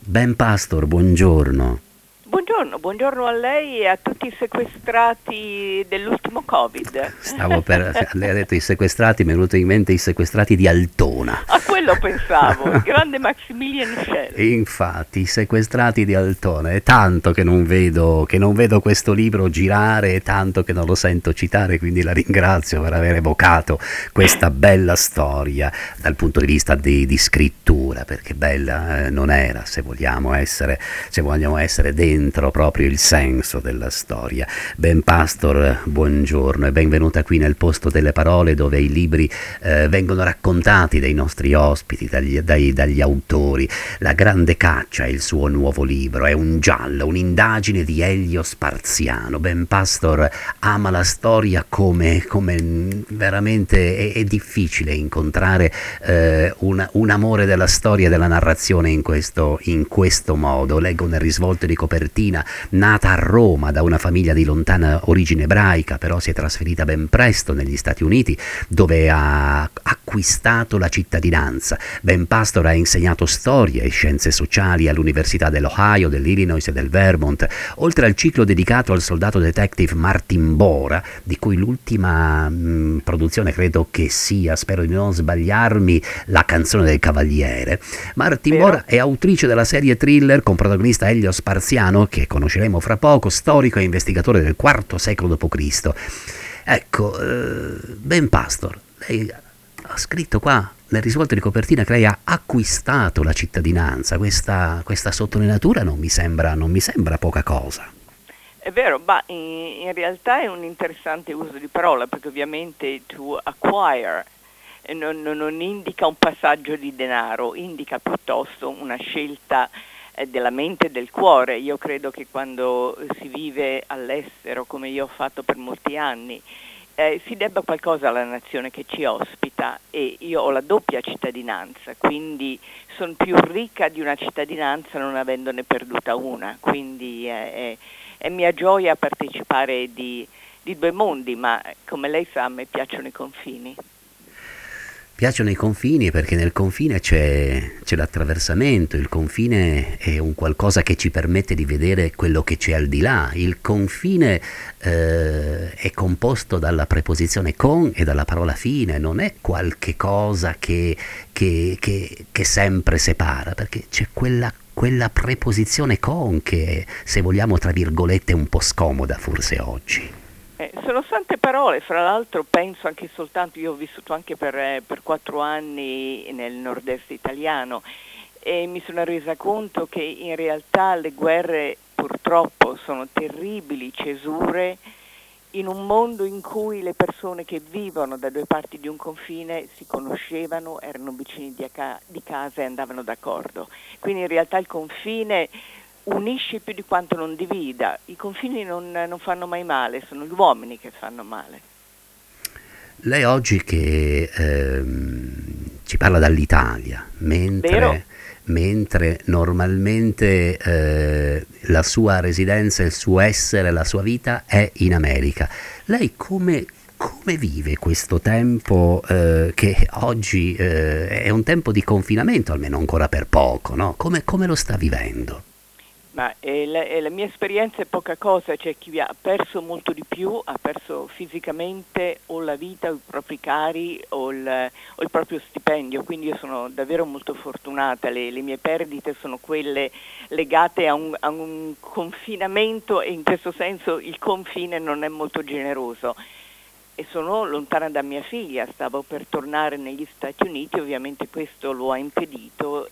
Ben Pastor, buongiorno. Buongiorno a lei e a tutti i sequestrati dell'ultimo Covid. Lei ha detto i sequestrati, mi è venuto in mente i sequestrati di Altona. A quello pensavo, il grande Maximilian E Schell. infatti, i sequestrati di Altona, è tanto che non vedo questo libro girare, è tanto che non lo sento citare, quindi la ringrazio per aver evocato questa bella storia dal punto di vista di scrittura, perché bella non era, se vogliamo essere dentro proprio il senso della storia. Ben Pastor, buongiorno e benvenuta qui nel posto delle parole, dove i libri vengono raccontati dai nostri ospiti, dagli autori. La Grande Caccia è il suo nuovo libro, è un giallo, un'indagine di Elio Sparziano. Ben Pastor ama la storia come veramente è difficile incontrare un amore della storia e della narrazione in questo modo. Leggo nel risvolto di copertina: nata a Roma da una famiglia di lontana origine ebraica, però si è trasferita ben presto negli Stati Uniti, dove ha acquistato la cittadinanza. Ben Pastor ha insegnato storia e scienze sociali all'Università dell'Ohio, dell'Illinois e del Vermont, oltre al ciclo dedicato al soldato detective Martin Bora, di cui l'ultima produzione credo che sia, spero di non sbagliarmi, La canzone del cavaliere. Martin Bora Vero? è autrice della serie thriller con protagonista Elio Sparziano, che conosceremo fra poco, storico e investigatore del IV secolo d.C. Ecco, Ben Pastor, lei ha scritto qua nel risvolto di copertina che lei ha acquistato la cittadinanza. Questa sottolineatura non mi sembra poca cosa. È vero, ma in realtà è un interessante uso di parola, perché ovviamente to acquire non indica un passaggio di denaro, indica piuttosto una scelta della mente e del cuore. Io credo che quando si vive all'estero, come io ho fatto per molti anni, si debba qualcosa alla nazione che ci ospita, e io ho la doppia cittadinanza, quindi sono più ricca di una cittadinanza non avendone perduta una, quindi è mia gioia partecipare di due mondi, ma come lei sa a me piacciono i confini. Piacciono i confini perché nel confine c'è l'attraversamento, il confine è un qualcosa che ci permette di vedere quello che c'è al di là. Il confine è composto dalla preposizione con e dalla parola fine, non è qualche cosa che sempre separa, perché c'è quella preposizione con che, se vogliamo, tra virgolette, è un po' scomoda forse oggi. Sono tante parole, fra l'altro penso anche soltanto, io ho vissuto anche per 4 anni nel nord-est italiano e mi sono resa conto che in realtà le guerre purtroppo sono terribili cesure in un mondo in cui le persone che vivono da due parti di un confine si conoscevano, erano vicini di casa e andavano d'accordo. Quindi in realtà il confine unisce più di quanto non divida. I confini non fanno mai male, sono gli uomini che fanno male. Lei oggi che ci parla dall'Italia, Vero? mentre normalmente la sua residenza, il suo essere, la sua vita è in America. Lei come vive questo tempo che oggi è un tempo di confinamento, almeno ancora per poco, no? Come lo sta vivendo? Ma la mia esperienza è poca cosa, c'è chi ha perso molto di più, ha perso fisicamente o la vita o i propri cari o il proprio stipendio, quindi io sono davvero molto fortunata, le mie perdite sono quelle legate a un confinamento, e in questo senso il confine non è molto generoso. E sono lontana da mia figlia, stavo per tornare negli Stati Uniti, ovviamente questo lo ha impedito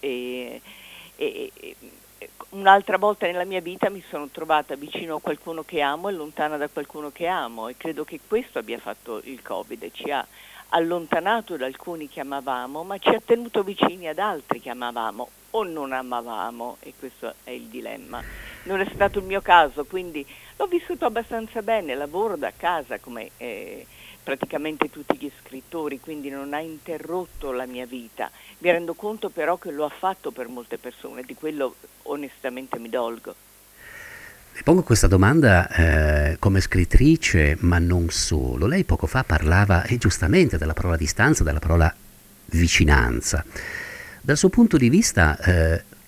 e un'altra volta nella mia vita mi sono trovata vicino a qualcuno che amo e lontana da qualcuno che amo, e credo che questo abbia fatto il Covid, ci ha allontanato da alcuni che amavamo, ma ci ha tenuto vicini ad altri che amavamo o non amavamo, e questo è il dilemma. Non è stato il mio caso, quindi l'ho vissuto abbastanza bene, lavoro da casa come praticamente tutti gli scrittori, quindi non ha interrotto la mia vita. Mi rendo conto però che lo ha fatto per molte persone, di quello onestamente mi dolgo. Le pongo questa domanda come scrittrice, ma non solo. Lei poco fa parlava, e giustamente, della parola distanza, della parola vicinanza. Dal suo punto di vista,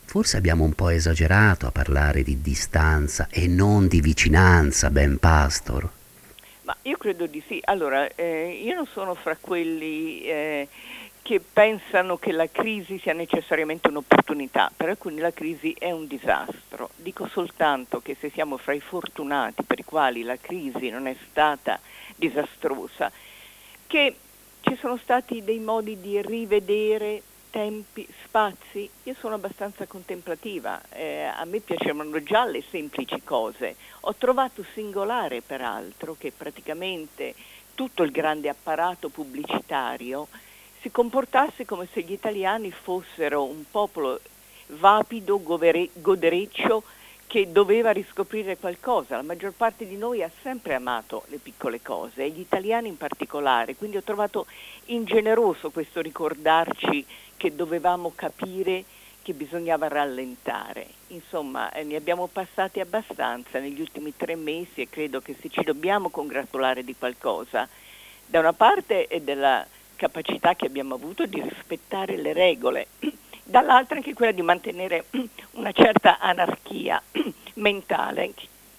Forse abbiamo un po' esagerato a parlare di distanza e non di vicinanza, Ben Pastor. Ma io credo di sì. Allora, io non sono fra quelli che pensano che la crisi sia necessariamente un'opportunità. Per alcuni la crisi è un disastro. Dico soltanto che se siamo fra i fortunati per i quali la crisi non è stata disastrosa, che ci sono stati dei modi di rivedere tempi, spazi. Io sono abbastanza contemplativa, a me piacevano già le semplici cose. Ho trovato singolare peraltro che praticamente tutto il grande apparato pubblicitario si comportasse come se gli italiani fossero un popolo vapido, godereccio, che doveva riscoprire qualcosa. La maggior parte di noi ha sempre amato le piccole cose, e gli italiani in particolare, quindi ho trovato ingeneroso questo ricordarci che dovevamo capire che bisognava rallentare. Insomma, ne abbiamo passati abbastanza negli ultimi 3 mesi e credo che se ci dobbiamo congratulare di qualcosa, da una parte è della capacità che abbiamo avuto di rispettare le regole, dall'altra anche quella di mantenere una certa anarchia mentale,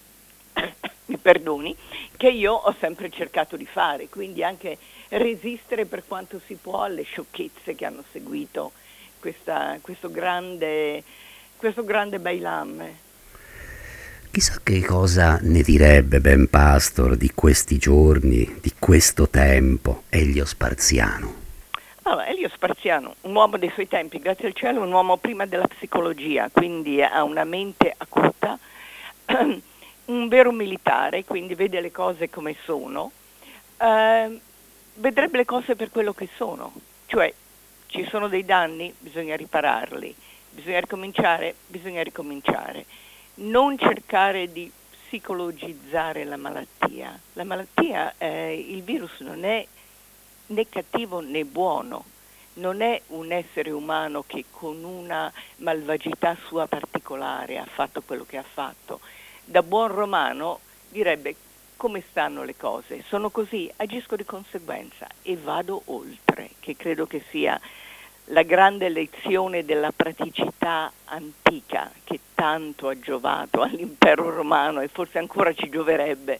mi perdoni, che io ho sempre cercato di fare, quindi anche resistere per quanto si può alle sciocchezze che hanno seguito questo grande bailam. Chissà che cosa ne direbbe Ben Pastor di questi giorni, di questo tempo, Elio Sparziano. Allora, Elio Sparziano, un uomo dei suoi tempi, grazie al cielo, un uomo prima della psicologia, quindi ha una mente acuta, un vero militare, quindi vede le cose come sono, vedrebbe le cose per quello che sono, cioè ci sono dei danni, bisogna ripararli, bisogna ricominciare, non cercare di psicologizzare la malattia. La malattia, il virus non è né cattivo né buono, non è un essere umano che con una malvagità sua particolare ha fatto quello che ha fatto. Da buon romano direbbe: come stanno le cose? Sono così, agisco di conseguenza e vado oltre, che credo che sia la grande lezione della praticità antica che tanto ha giovato all'impero romano e forse ancora ci gioverebbe.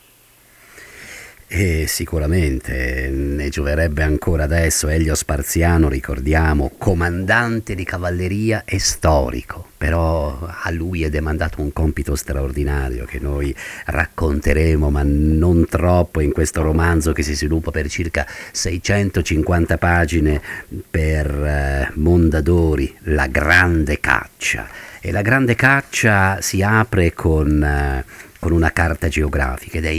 E sicuramente ne gioverebbe ancora adesso. Elio Sparziano, ricordiamo, comandante di cavalleria e storico, però a lui è demandato un compito straordinario che noi racconteremo, ma non troppo, in questo romanzo che si sviluppa per circa 650 pagine per Mondadori, La grande caccia. E la grande caccia si apre con una carta geografica ed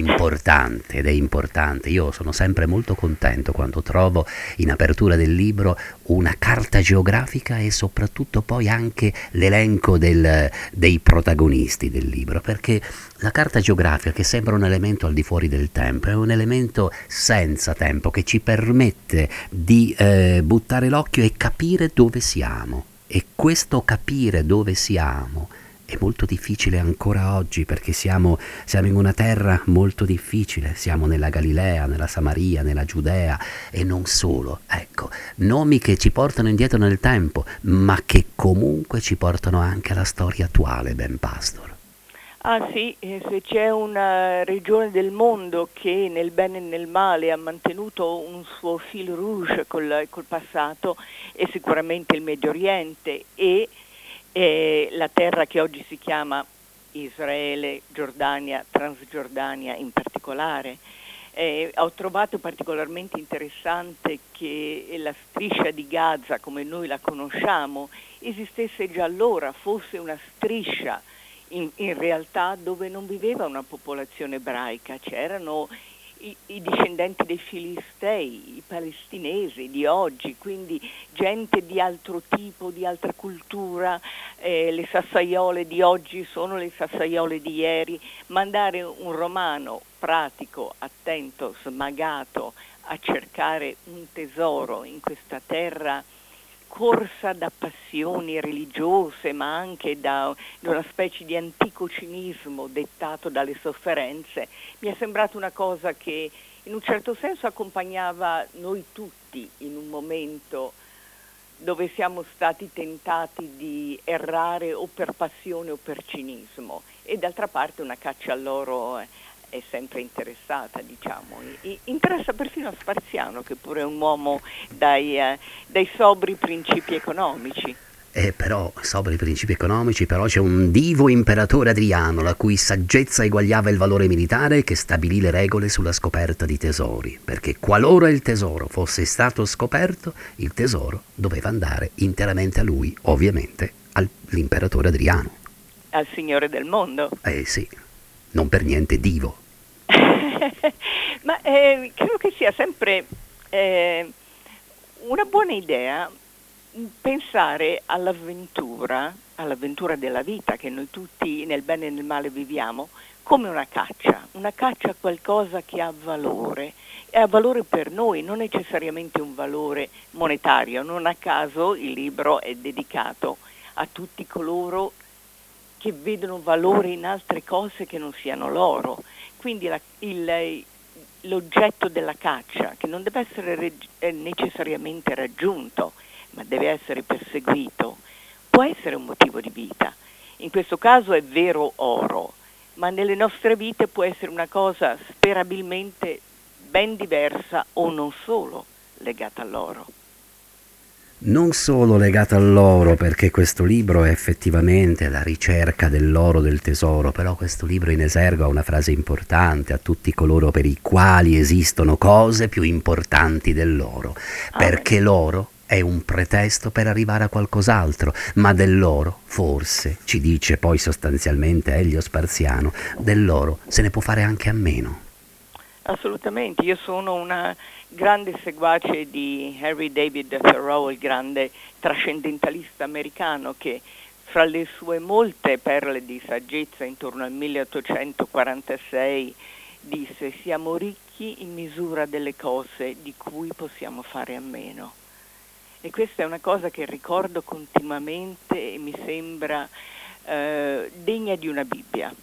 è importante. Io sono sempre molto contento quando trovo in apertura del libro una carta geografica e soprattutto poi anche l'elenco dei protagonisti del libro, perché la carta geografica, che sembra un elemento al di fuori del tempo, è un elemento senza tempo che ci permette di buttare l'occhio e capire dove siamo. E questo capire dove siamo è molto difficile ancora oggi, perché siamo in una terra molto difficile, siamo nella Galilea, nella Samaria, nella Giudea e non solo. Ecco, nomi che ci portano indietro nel tempo, ma che comunque ci portano anche alla storia attuale, Ben Pastor. Ah sì, se c'è una regione del mondo che nel bene e nel male ha mantenuto un suo fil rouge col passato, è sicuramente il Medio Oriente e la terra che oggi si chiama Israele, Giordania, Transgiordania in particolare. Ho trovato particolarmente interessante che la striscia di Gaza, come noi la conosciamo, esistesse già allora, fosse una striscia in realtà dove non viveva una popolazione ebraica, c'erano i discendenti dei Filistei, i palestinesi di oggi, quindi gente di altro tipo, di altra cultura, le sassaiole di oggi sono le sassaiole di ieri. Mandare un romano pratico, attento, smagato a cercare un tesoro in questa terra corsa da passioni religiose, ma anche da una specie di antico cinismo dettato dalle sofferenze, mi è sembrata una cosa che in un certo senso accompagnava noi tutti in un momento dove siamo stati tentati di errare o per passione o per cinismo, e d'altra parte una caccia all'oro è sempre interessata, diciamo. Interessa perfino a Sparziano, che pure è un uomo dai sobri principi economici. Però, sopra i principi economici, però c'è un divo imperatore Adriano, la cui saggezza eguagliava il valore militare, che stabilì le regole sulla scoperta di tesori, perché qualora il tesoro fosse stato scoperto, il tesoro doveva andare interamente a lui, ovviamente all'imperatore Adriano. Al signore del mondo. Sì, non per niente divo. Ma credo che sia sempre una buona idea pensare all'avventura della vita che noi tutti nel bene e nel male viviamo, come una caccia a qualcosa che ha valore, e ha valore per noi, non necessariamente un valore monetario. Non a caso il libro è dedicato a tutti coloro che vedono valore in altre cose che non siano l'oro. Quindi l'oggetto della caccia, che non deve essere necessariamente raggiunto, ma deve essere perseguito, può essere un motivo di vita. In questo caso è vero oro, ma nelle nostre vite può essere una cosa sperabilmente ben diversa o non solo legata all'oro. Non solo legata all'oro, perché questo libro è effettivamente la ricerca dell'oro del tesoro, però questo libro in esergo ha una frase importante: a tutti coloro per i quali esistono cose più importanti dell'oro, perché l'oro è un pretesto per arrivare a qualcos'altro, ma dell'oro, forse, ci dice poi sostanzialmente Elio Sparziano, dell'oro se ne può fare anche a meno. Assolutamente, io sono una grande seguace di Henry David Thoreau, il grande trascendentalista americano, che fra le sue molte perle di saggezza intorno al 1846 disse: siamo ricchi in misura delle cose di cui possiamo fare a meno. E questa è una cosa che ricordo continuamente e mi sembra degna di una Bibbia.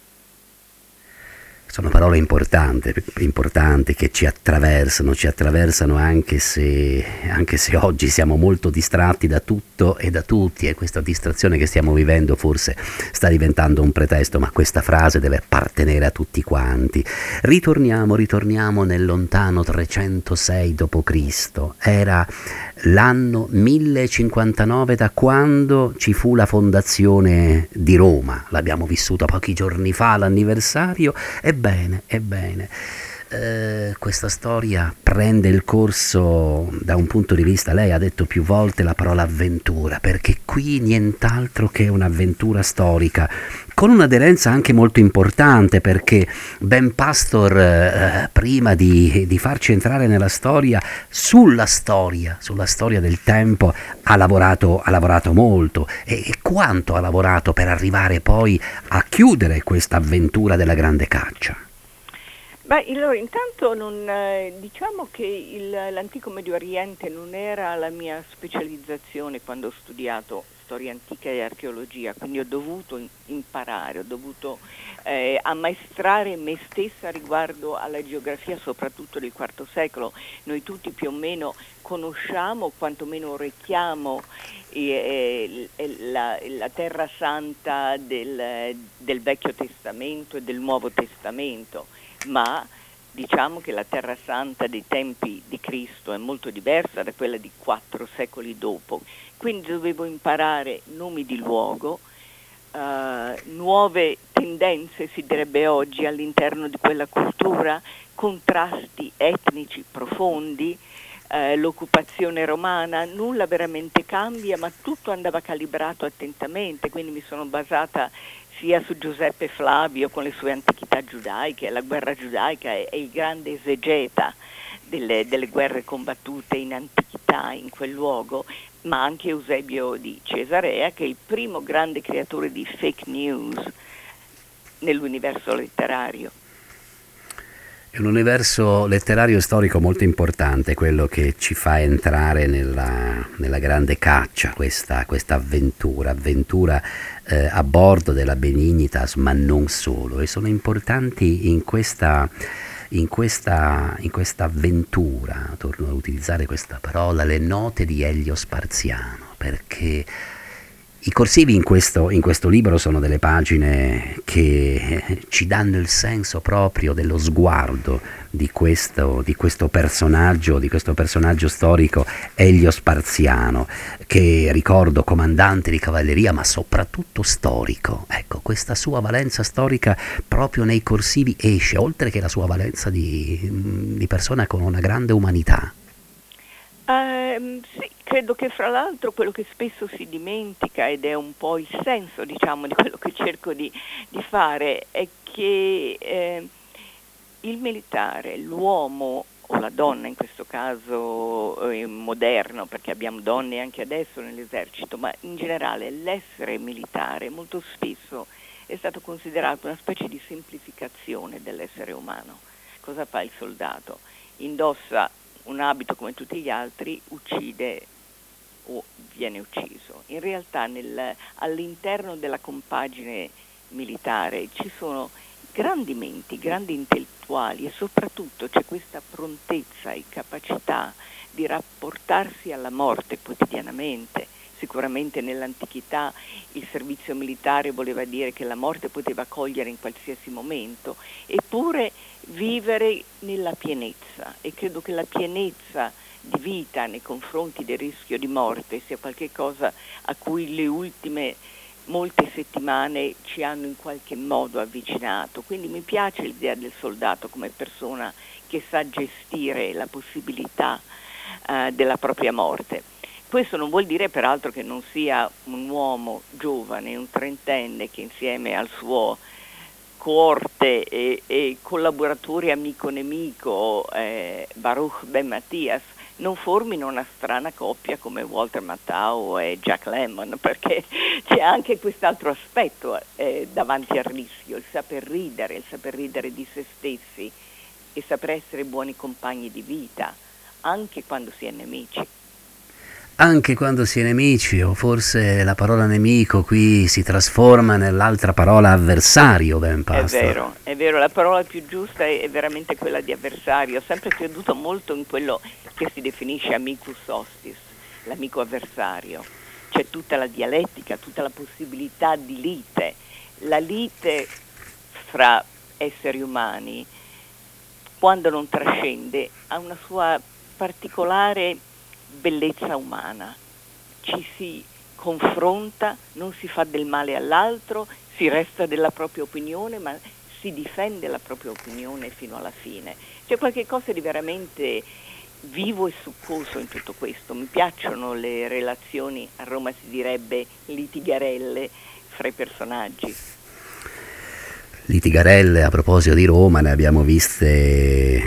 Sono parole importanti che ci attraversano anche se oggi siamo molto distratti da tutto e da tutti, e questa distrazione che stiamo vivendo forse sta diventando un pretesto, ma questa frase deve appartenere a tutti quanti. Ritorniamo nel lontano 306 d.C. Era l'anno 1059 da quando ci fu la fondazione di Roma. L'abbiamo vissuto pochi giorni fa, l'anniversario. Ebbene, questa storia prende il corso da un punto di vista, lei ha detto più volte la parola avventura, perché qui nient'altro che un'avventura storica, con un'aderenza anche molto importante, perché Ben Pastor, prima di farci entrare nella storia, sulla storia del tempo, ha lavorato molto, e quanto ha lavorato per arrivare poi a chiudere questa avventura della grande caccia. Beh, allora, intanto diciamo che l'antico Medio Oriente non era la mia specializzazione quando ho studiato storia antica e archeologia, quindi ho dovuto imparare, ho dovuto ammaestrare me stessa riguardo alla geografia, soprattutto del IV secolo. Noi tutti più o meno conosciamo, quantomeno orecchiamo la Terra Santa del Vecchio Testamento e del Nuovo Testamento, ma diciamo che la Terra Santa dei tempi di Cristo è molto diversa da quella di 4 secoli dopo, quindi dovevo imparare nomi di luogo, nuove tendenze, si direbbe oggi, all'interno di quella cultura, contrasti etnici profondi, l'occupazione romana, nulla veramente cambia, ma tutto andava calibrato attentamente, quindi mi sono basata sia su Giuseppe Flavio con le sue antichità giudaiche, la guerra giudaica è il grande esegeta delle guerre combattute in antichità in quel luogo, ma anche Eusebio di Cesarea, che è il primo grande creatore di fake news nell'universo letterario. È un universo letterario e storico molto importante, quello che ci fa entrare nella grande caccia, questa avventura a bordo della Benignitas, ma non solo. E sono importanti in questa in questa avventura, torno a utilizzare questa parola, le note di Elio Sparziano, perché i corsivi in questo libro sono delle pagine che ci danno il senso proprio dello sguardo di questo personaggio storico Elio Sparziano, che ricordo comandante di cavalleria ma soprattutto storico. Ecco, questa sua valenza storica proprio nei corsivi esce, oltre che la sua valenza di persona con una grande umanità. Sì, credo che fra l'altro quello che spesso si dimentica, ed è un po' il senso, diciamo, di quello che cerco di fare, è che il militare, l'uomo o la donna in questo caso moderno, perché abbiamo donne anche adesso nell'esercito, ma in generale l'essere militare molto spesso è stato considerato una specie di semplificazione dell'essere umano. Cosa fa il soldato? Indossa un abito come tutti gli altri, uccide o viene ucciso. In realtà all'interno della compagine militare ci sono grandi menti, grandi intellettuali e soprattutto c'è questa prontezza e capacità di rapportarsi alla morte quotidianamente. Sicuramente nell'antichità il servizio militare voleva dire che la morte poteva cogliere in qualsiasi momento, eppure vivere nella pienezza, e credo che la pienezza di vita nei confronti del rischio di morte sia qualcosa a cui le ultime molte settimane ci hanno in qualche modo avvicinato. Quindi mi piace l'idea del soldato come persona che sa gestire la possibilità della propria morte. Questo non vuol dire peraltro che non sia un uomo giovane, un trentenne, che insieme al suo coorte e collaboratore amico-nemico Baruch Ben Mathias non formino una strana coppia come Walter Matthau e Jack Lemmon, perché c'è anche quest'altro aspetto davanti al rischio, il saper ridere di se stessi e saper essere buoni compagni di vita, anche quando si è nemici. Anche quando si è nemici, o forse la parola nemico qui si trasforma nell'altra parola avversario, Ben Pastor. È vero, la parola più giusta è veramente quella di avversario. Ho sempre creduto molto in quello che si definisce amicus hostis, l'amico avversario. C'è tutta la dialettica, tutta la possibilità di lite. La lite fra esseri umani, quando non trascende, ha una sua particolare bellezza umana. Ci si confronta, non si fa del male all'altro, si resta della propria opinione, ma si difende la propria opinione fino alla fine. C'è qualche cosa di veramente vivo e succoso in tutto questo. Mi piacciono le relazioni, a Roma si direbbe litigarelle, fra i personaggi. Litigarelle, a proposito di Roma, ne abbiamo viste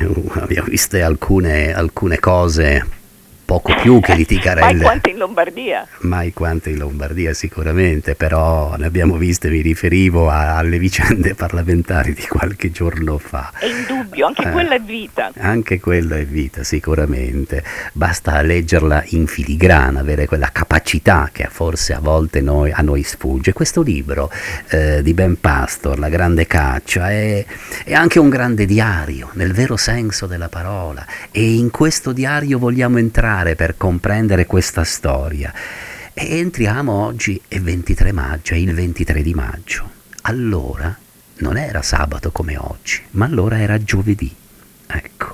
alcune cose, poco più che litigarelle. Mai quante in Lombardia. Mai quante in Lombardia sicuramente, però ne abbiamo viste, mi riferivo alle vicende parlamentari di qualche giorno fa. È indubbio, anche quella è vita. Anche quella è vita, sicuramente. Basta leggerla in filigrana, avere quella capacità che forse a volte a noi sfugge. Questo libro di Ben Pastor, La grande caccia, è anche un grande diario, nel vero senso della parola, e in questo diario vogliamo entrare per comprendere questa storia. E entriamo oggi, è 23 maggio, è il 23 di maggio. Allora non era sabato come oggi, ma allora era giovedì. Ecco.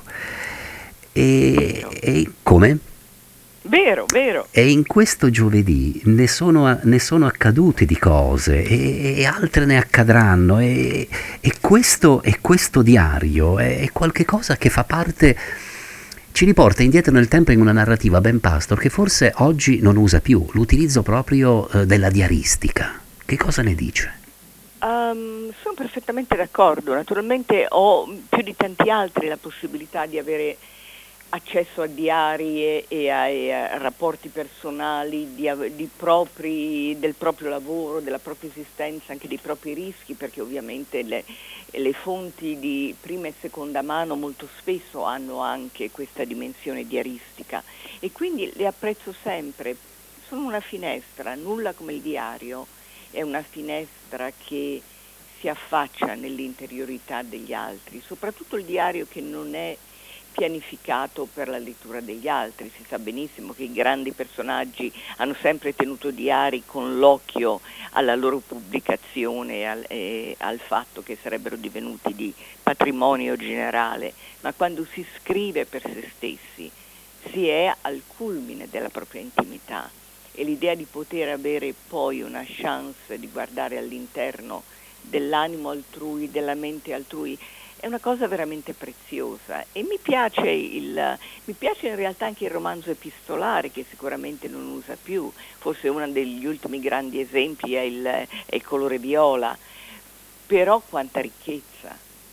E come? Vero. E in questo giovedì ne sono accadute di cose e altre ne accadranno, e questo diario è qualche cosa che fa parte, ci riporta indietro nel tempo in una narrativa, Ben Pastor, che forse oggi non usa più, l'utilizzo proprio della diaristica. Che cosa ne dice? Sono perfettamente d'accordo. Naturalmente ho più di tanti altri la possibilità di avere accesso a diari e a rapporti personali del proprio lavoro, della propria esistenza, anche dei propri rischi, perché ovviamente le fonti di prima e seconda mano molto spesso hanno anche questa dimensione diaristica, e quindi le apprezzo sempre. Sono una finestra, nulla come il diario, è una finestra che si affaccia nell'interiorità degli altri, soprattutto il diario che non è pianificato per la lettura degli altri. Si sa benissimo che i grandi personaggi hanno sempre tenuto diari con l'occhio alla loro pubblicazione e al fatto che sarebbero divenuti di patrimonio generale, ma quando si scrive per se stessi si è al culmine della propria intimità, e l'idea di poter avere poi una chance di guardare all'interno dell'animo altrui, della mente altrui, è una cosa veramente preziosa. E mi piace in realtà anche il romanzo epistolare, che sicuramente non usa più. Forse uno degli ultimi grandi esempi è il colore viola, però quanta ricchezza,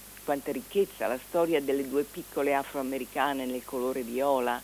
la storia delle due piccole afroamericane nel colore viola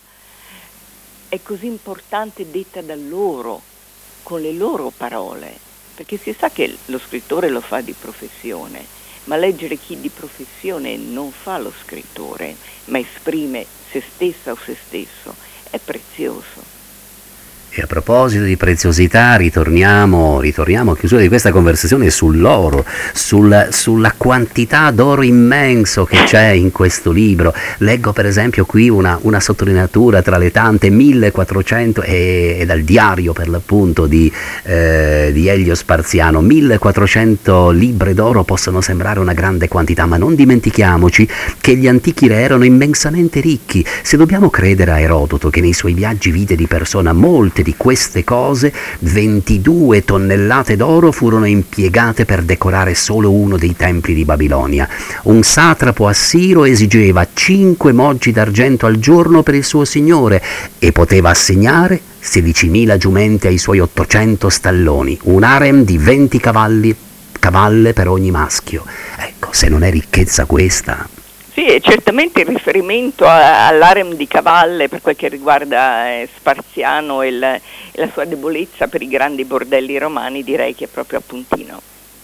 è così importante, detta da loro, con le loro parole, perché si sa che lo scrittore lo fa di professione, ma leggere chi di professione non fa lo scrittore, ma esprime se stessa o se stesso, è prezioso. E a proposito di preziosità, ritorniamo a chiusura di questa conversazione sull'oro, sulla quantità d'oro immenso che c'è in questo libro. Leggo per esempio qui una sottolineatura tra le tante 1400, e dal diario per l'appunto di Elio Sparziano. 1400 libbre d'oro possono sembrare una grande quantità, ma non dimentichiamoci che gli antichi re erano immensamente ricchi. Se dobbiamo credere a Erodoto, che nei suoi viaggi vide di persona molte di queste cose, 22 tonnellate d'oro furono impiegate per decorare solo uno dei templi di Babilonia. Un satrapo assiro esigeva 5 moggi d'argento al giorno per il suo signore e poteva assegnare 16.000 giumenti ai suoi 800 stalloni, un harem di 20 cavalle per ogni maschio. Ecco, se non è ricchezza questa... Sì, è certamente il riferimento all'harem di cavalle per quel che riguarda Sparziano e la sua debolezza per i grandi bordelli romani, direi che è proprio appuntino.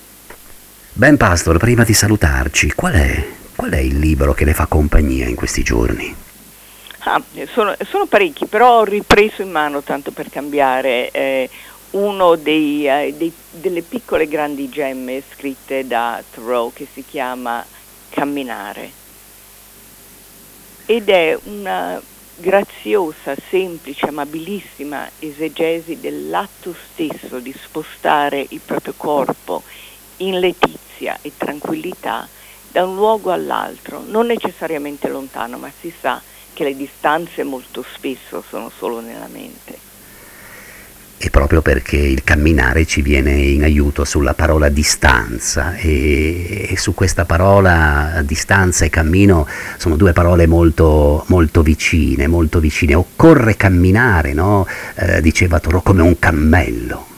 Ben Pastor, prima di salutarci, qual è il libro che le fa compagnia in questi giorni? Sono parecchi, però ho ripreso in mano, tanto per cambiare, uno delle piccole grandi gemme scritte da Thoreau, che si chiama Camminare. Ed è una graziosa, semplice, amabilissima esegesi dell'atto stesso di spostare il proprio corpo in letizia e tranquillità da un luogo all'altro, non necessariamente lontano, ma si sa che le distanze molto spesso sono solo nella mente. E proprio perché il camminare ci viene in aiuto sulla parola distanza, e su questa parola distanza e cammino sono due parole molto, molto vicine, molto vicine. Occorre camminare, no? Diceva Thoreau, come un cammello,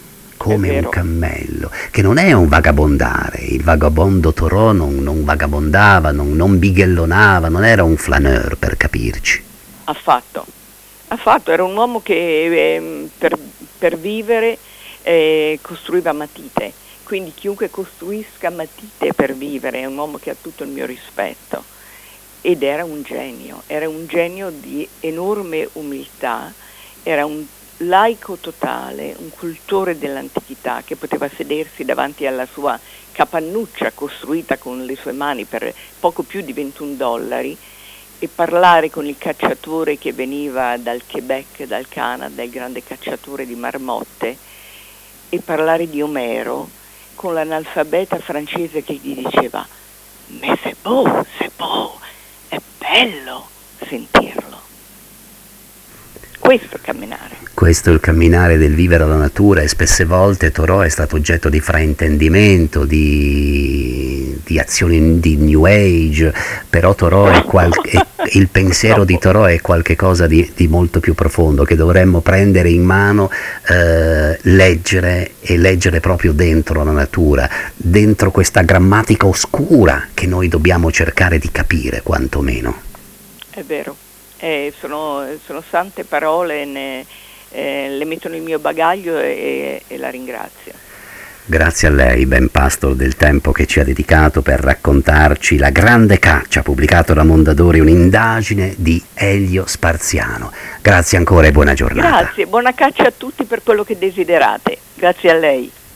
che non è un vagabondare. Il vagabondo Thoreau non vagabondava, non bighellonava, non era un flaneur, per capirci. Affatto, era un uomo che per vivere costruiva matite, quindi chiunque costruisca matite per vivere è un uomo che ha tutto il mio rispetto, ed era un genio di enorme umiltà, era un laico totale, un cultore dell'antichità che poteva sedersi davanti alla sua capannuccia costruita con le sue mani per poco più di $21 e parlare con il cacciatore che veniva dal Quebec, dal Canada, il grande cacciatore di marmotte, e parlare di Omero con l'analfabeta francese che gli diceva «Mais c'est beau, è bello sentirlo». Questo è camminare. Questo è il camminare del vivere alla natura, e spesse volte Thoreau è stato oggetto di fraintendimento, di azioni di New Age, però Thoreau il pensiero di Thoreau è qualcosa di molto più profondo, che dovremmo prendere in mano, leggere proprio dentro la natura, dentro questa grammatica oscura che noi dobbiamo cercare di capire, quantomeno. È vero, sono sante parole, le metto nel mio bagaglio e la ringrazio. Grazie a lei, Ben Pastor, del tempo che ci ha dedicato per raccontarci La grande caccia, pubblicato da Mondadori, un'indagine di Elio Sparziano. Grazie ancora e buona giornata. Grazie, buona caccia a tutti per quello che desiderate. Grazie a lei.